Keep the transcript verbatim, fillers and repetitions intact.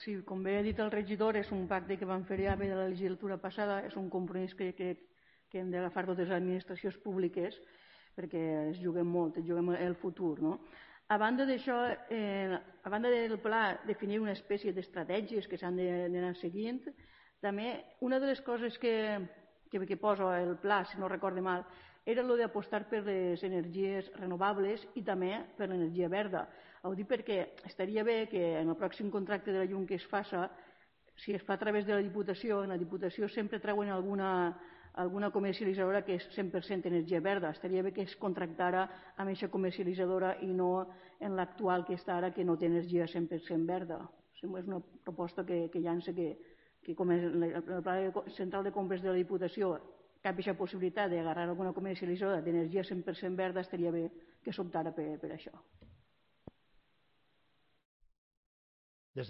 Sí, com bé ha dit el regidor, és un pacte que vam fer ja bé de la legislatura passada, és un compromís que, que, que hem d'agafar totes les administracions públiques perquè es juguem molt, es juguem el futur. No? A banda d'això, eh, a banda del pla, definir una espècie d'estratègies que s'han d'anar seguint, també una de les coses que, que, que posa el pla, si no recorde mal, era el d'apostar per les energies renovables i també per l'energia verda. Ho dic perquè estaria bé que en el pròxim contracte de la llum que es faci, si es fa a través de la Diputació, en la Diputació sempre treuen alguna, alguna comercialitzadora que és cent per cent energia verda. Estaria bé que es contractara amb aquesta comercialitzadora i no en l'actual que està ara, que no té energia cent per cent verda. És una proposta que, que llança que, que com el Pla Central de Compres de la Diputació cap aquesta possibilitat d'agarrar alguna comercialitzadora d'energia cent per cent verda, estaria bé que s'optara per, per això.